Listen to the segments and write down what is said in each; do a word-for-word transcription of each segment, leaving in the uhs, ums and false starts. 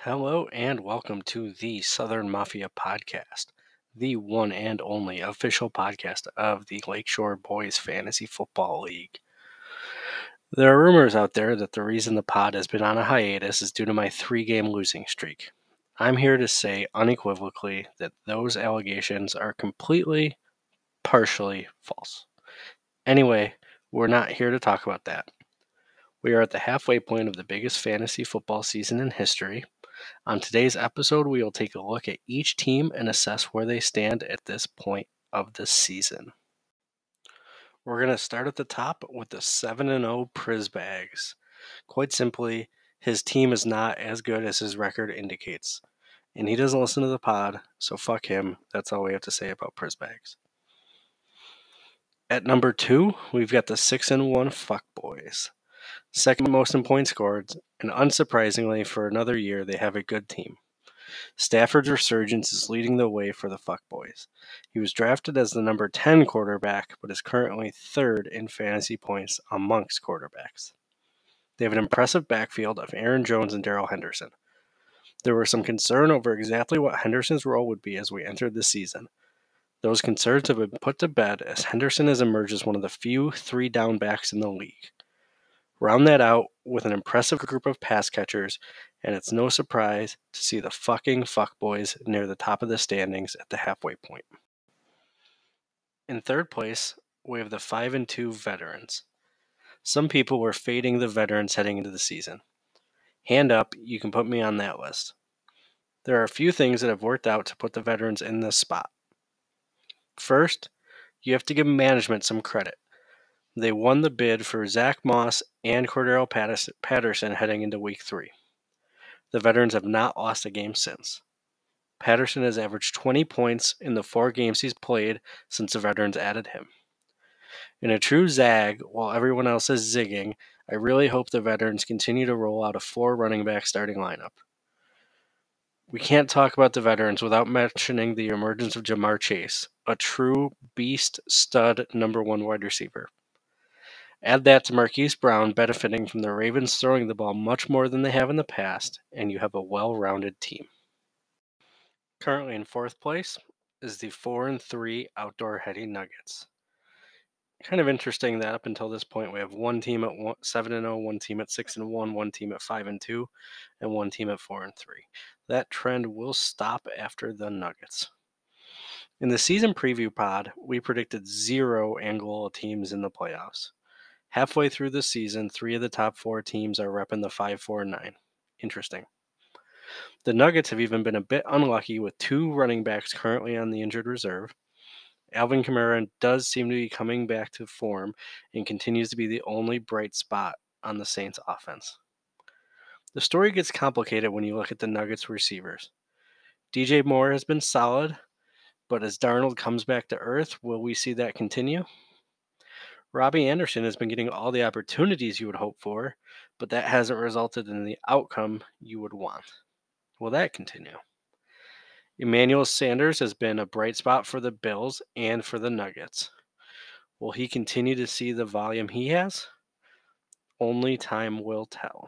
Hello and welcome to the Southern Mafia Podcast, the one and only official podcast of the Lakeshore Boys Fantasy Football League. There are rumors out there that the reason the pod has been on a hiatus is due to my three-game losing streak. I'm here to say unequivocally that those allegations are completely, partially false. Anyway, we're not here to talk about that. We are at the halfway point of the biggest fantasy football season in history. On today's episode, we will take a look at each team and assess where they stand at this point of the season. We're going to start at the top with the seven and oh Prisbags. Quite simply, his team is not as good as his record indicates. And he doesn't listen to the pod, so fuck him. That's all we have to say about Prisbags. At number two, we've got the six and one Fuckboys. Second most in points scored, and unsurprisingly, for another year, they have a good team. Stafford's resurgence is leading the way for the Fuckboys. He was drafted as the number ten quarterback, but is currently third in fantasy points amongst quarterbacks. They have an impressive backfield of Aaron Jones and Darrell Henderson. There was some concern over exactly what Henderson's role would be as we entered the season. Those concerns have been put to bed as Henderson has emerged as one of the few three-down backs in the league. Round that out with an impressive group of pass catchers, and it's no surprise to see the fucking Fuckboys near the top of the standings at the halfway point. In third place, we have the five and two Veterans. Some people were fading the Veterans heading into the season. Hand up, you can put me on that list. There are a few things that have worked out to put the Veterans in this spot. First, you have to give management some credit. They won the bid for Zach Moss and Cordero Patterson heading into week three. The Veterans have not lost a game since. Patterson has averaged twenty points in the four games he's played since the Veterans added him. In a true zag, while everyone else is zigging, I really hope the Veterans continue to roll out a four running back starting lineup. We can't talk about the Veterans without mentioning the emergence of Jamar Chase, a true beast stud number one wide receiver. Add that to Marquise Brown benefiting from the Ravens throwing the ball much more than they have in the past, and you have a well-rounded team. Currently in fourth place is the four and three Outdoor Heady Nuggets. Kind of interesting that up until this point we have one team at seven and oh, one team at six and one, one team at five and two, and one team at four and three. That trend will stop after the Nuggets. In the season preview pod, we predicted zero Angola teams in the playoffs. Halfway through the season, three of the top four teams are repping the five four nine. Interesting. The Nuggets have even been a bit unlucky with two running backs currently on the injured reserve. Alvin Kamara does seem to be coming back to form and continues to be the only bright spot on the Saints offense. The story gets complicated when you look at the Nuggets receivers. D J Moore has been solid, but as Darnold comes back to earth, will we see that continue? Robbie Anderson has been getting all the opportunities you would hope for, but that hasn't resulted in the outcome you would want. Will that continue? Emmanuel Sanders has been a bright spot for the Bills and for the Nuggets. Will he continue to see the volume he has? Only time will tell.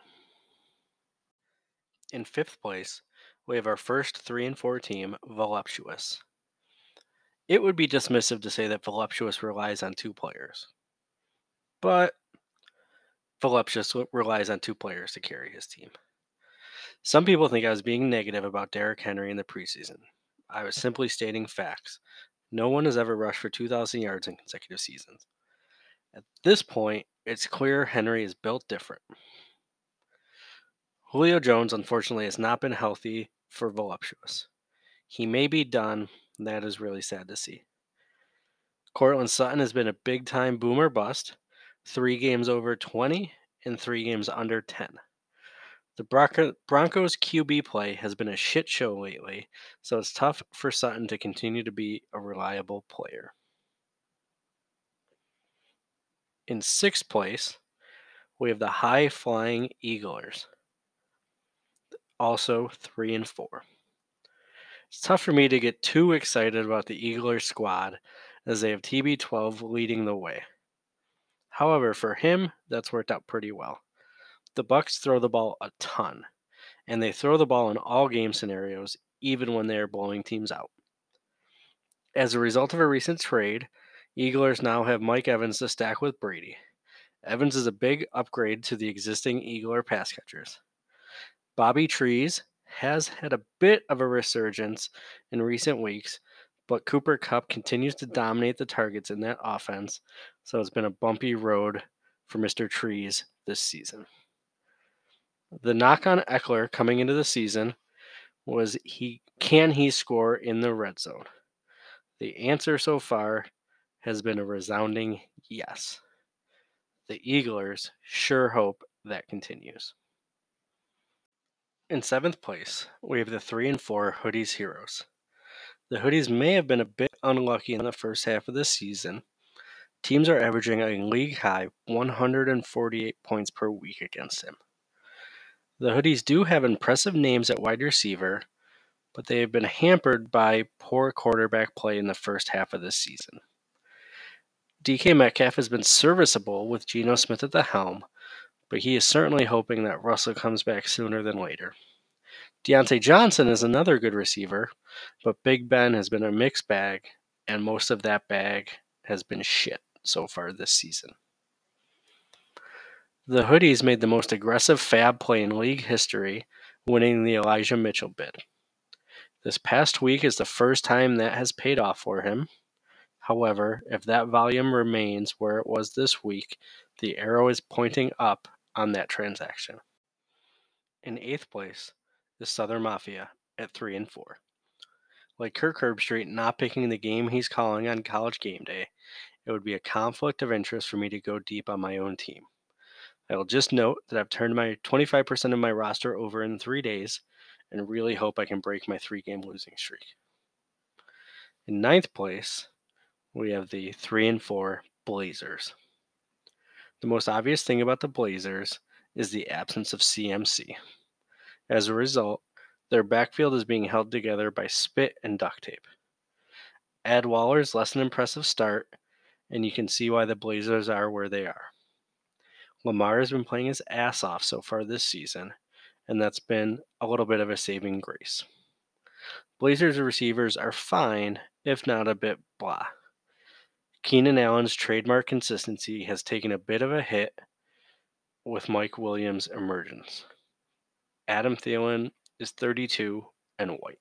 In fifth place, we have our first three and four team, Voluptuous. It would be dismissive to say that Voluptuous relies on two players. But Voluptuous relies on two players to carry his team. Some people think I was being negative about Derrick Henry in the preseason. I was simply stating facts. No one has ever rushed for two thousand yards in consecutive seasons. At this point, it's clear Henry is built different. Julio Jones, unfortunately, has not been healthy for Voluptuous. He may be done. That is really sad to see. Courtland Sutton has been a big-time boomer bust. Three games over twenty and three games under ten. The Bronco- Broncos Q B play has been a shit show lately, so it's tough for Sutton to continue to be a reliable player. In sixth place, we have the high-flying Eaglers, also three and four. It's tough for me to get too excited about the Eaglers squad as they have T B twelve leading the way. However, for him, that's worked out pretty well. The Bucs throw the ball a ton, and they throw the ball in all game scenarios, even when they are blowing teams out. As a result of a recent trade, Eaglers now have Mike Evans to stack with Brady. Evans is a big upgrade to the existing Eagler pass catchers. Bobby Trees has had a bit of a resurgence in recent weeks, but Cooper Kupp continues to dominate the targets in that offense, so it's been a bumpy road for Mister Trees this season. The knock on Eckler coming into the season was he can he score in the red zone? The answer so far has been a resounding yes. The Eaglers sure hope that continues. In seventh place, we have the three and four Hoodies Heroes. The Hoodies may have been a bit unlucky in the first half of the season. Teams are averaging a league high one hundred forty-eight points per week against him. The Hoodies do have impressive names at wide receiver, but they have been hampered by poor quarterback play in the first half of this season. D K Metcalf has been serviceable with Geno Smith at the helm, but he is certainly hoping that Russell comes back sooner than later. Deontay Johnson is another good receiver, but Big Ben has been a mixed bag, and most of that bag has been shit so far this season. The Hoodies made the most aggressive fab play in league history, winning the Elijah Mitchell bid. This past week is the first time that has paid off for him. However, if that volume remains where it was this week, the arrow is pointing up on that transaction. In eighth place is Southern Mafia at three and four. Like Kirk Herbstreit not picking the game he's calling on College Game Day, it would be a conflict of interest for me to go deep on my own team. I will just note that I've turned my twenty-five percent of my roster over in three days and really hope I can break my three-game losing streak. In ninth place, we have the three and four Blazers. The most obvious thing about the Blazers is the absence of C M C. As a result, their backfield is being held together by spit and duct tape. Add Waller's less than impressive start, and you can see why the Blazers are where they are. Lamar has been playing his ass off so far this season, and that's been a little bit of a saving grace. Blazers receivers are fine, if not a bit blah. Keenan Allen's trademark consistency has taken a bit of a hit with Mike Williams' emergence. Adam Thielen is thirty-two and white.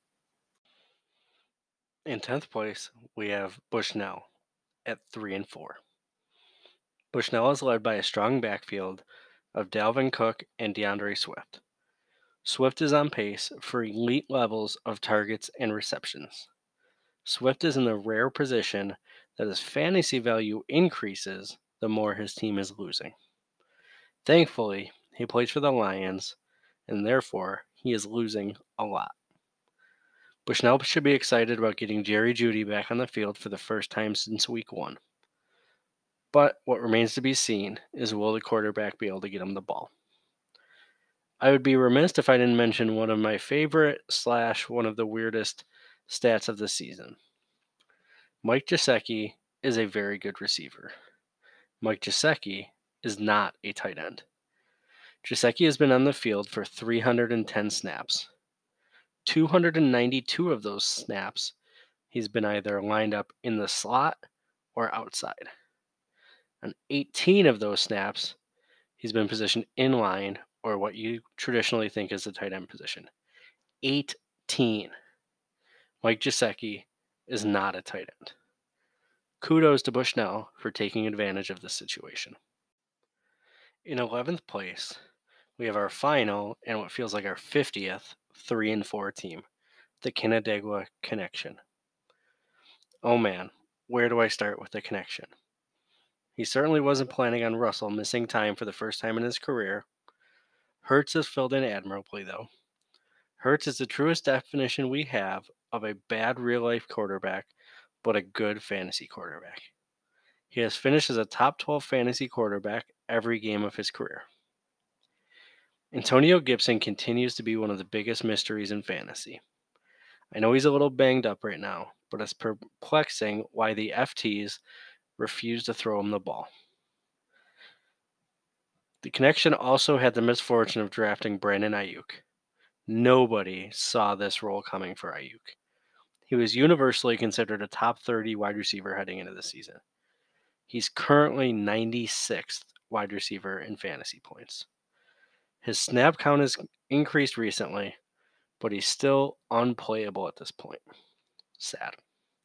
In tenth place, we have Bushnell at three and four. Bushnell is led by a strong backfield of Dalvin Cook and DeAndre Swift. Swift is on pace for elite levels of targets and receptions. Swift is in the rare position that his fantasy value increases the more his team is losing. Thankfully, he plays for the Lions, and therefore he is losing a lot. Bushnell should be excited about getting Jerry Jeudy back on the field for the first time since week one. But what remains to be seen is will the quarterback be able to get him the ball. I would be remiss if I didn't mention one of my favorite slash one of the weirdest stats of the season. Mike Gesicki is a very good receiver. Mike Gesicki is not a tight end. Gesicki has been on the field for three hundred ten snaps. two hundred ninety-two of those snaps, he's been either lined up in the slot or outside. On eighteen of those snaps, he's been positioned in line or what you traditionally think is the tight end position. eighteen. Mike Gesicki is not a tight end. Kudos to Bushnell for taking advantage of this situation. In eleventh place, we have our final and what feels like our fiftieth three and four team, the Canandaigua Connection. Oh man, where do I start with the Connection? He certainly wasn't planning on Russell missing time for the first time in his career. Hurts has filled in admirably, though. Hurts is the truest definition we have of a bad real-life quarterback, but a good fantasy quarterback. He has finished as a top twelve fantasy quarterback every game of his career. Antonio Gibson continues to be one of the biggest mysteries in fantasy. I know he's a little banged up right now, but it's perplexing why the F Ts refuse to throw him the ball. The Connection also had the misfortune of drafting Brandon Ayuk. Nobody saw this role coming for Ayuk. He was universally considered a top thirty wide receiver heading into the season. He's currently ninety-sixth wide receiver in fantasy points. His snap count has increased recently, but he's still unplayable at this point. Sad.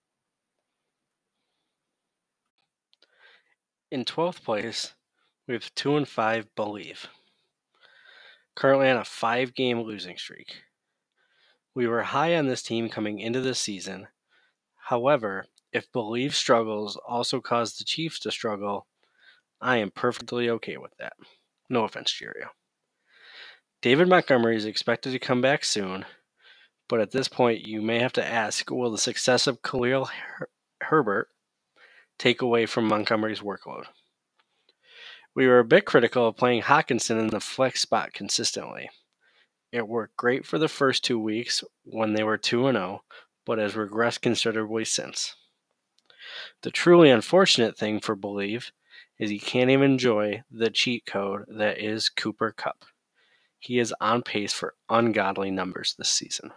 In twelfth place, we have two and five Believe. Currently on a five-game losing streak. We were high on this team coming into this season. However, if Believe struggles also cause the Chiefs to struggle, I am perfectly okay with that. No offense, Cheerio. David Montgomery is expected to come back soon, but at this point you may have to ask, will the success of Khalil Her- Herbert take away from Montgomery's workload? We were a bit critical of playing Hockenson in the flex spot consistently. It worked great for the first two weeks when they were two and oh, but has regressed considerably since. The truly unfortunate thing for Believe is he can't even enjoy the cheat code that is Cooper Kupp. He is on pace for ungodly numbers this season.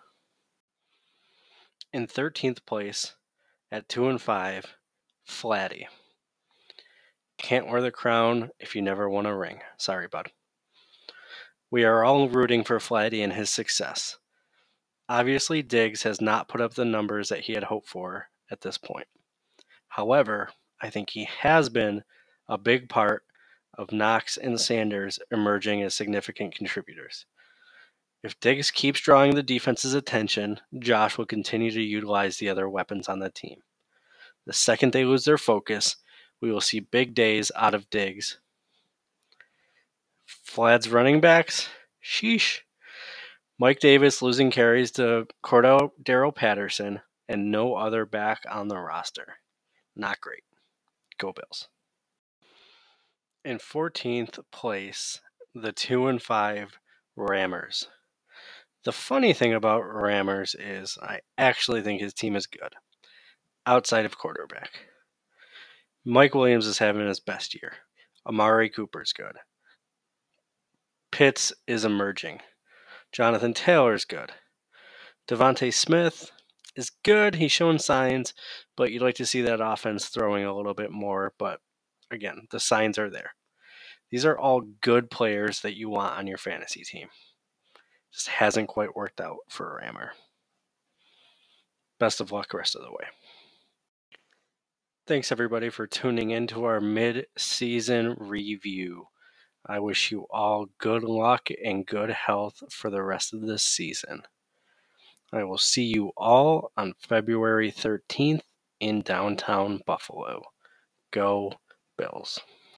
In thirteenth place, at two and five, Flatty. Can't wear the crown if you never won a ring. Sorry, bud. We are all rooting for Flatty and his success. Obviously, Diggs has not put up the numbers that he had hoped for at this point. However, I think he has been a big part of Knox and Sanders emerging as significant contributors. If Diggs keeps drawing the defense's attention, Josh will continue to utilize the other weapons on the team. The second they lose their focus, we will see big days out of Diggs. Flad's running backs? Sheesh. Mike Davis losing carries to Cordell Patterson and no other back on the roster. Not great. Go Bills. In fourteenth place, the two and five Rammers. The funny thing about Rammers is I actually think his team is good, outside of quarterback. Mike Williams is having his best year. Amari Cooper's good. Pitts is emerging. Jonathan Taylor's good. Devontae Smith is good. He's shown signs, but you'd like to see that offense throwing a little bit more. But again, the signs are there. These are all good players that you want on your fantasy team. Just hasn't quite worked out for a Rammer. Best of luck the rest of the way. Thanks everybody for tuning in to our mid-season review. I wish you all good luck and good health for the rest of this season. I will see you all on February thirteenth in downtown Buffalo. Go Bills.